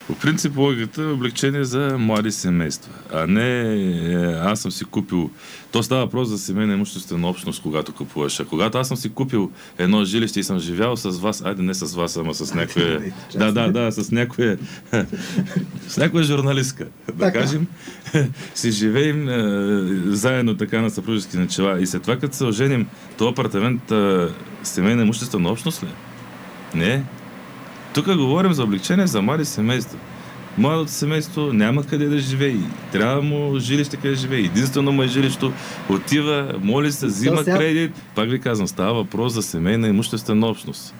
По принцип логиката е облегчение за млади семейства, а не аз съм си купил. То става въпрос за семейна имуществена общност, когато купуваш. А когато аз съм си купил едно жилище и съм живял с вас, айде не с вас, ама с някоя... Да, с някоя... с някоя журналистка, да кажем. Си живеем заедно така на съпружески начала. И след това, като се оженим, този апартамент семейна имуществена общност ли? Не. Тук говорим за облегчение за млади семейства. Младото семейство няма къде да живее. Трябва му жилище къде да живее. Единствено му е жилището. Отива, моли се, взима кредит. Пак ви казвам, става въпрос за семейна имуществена общност.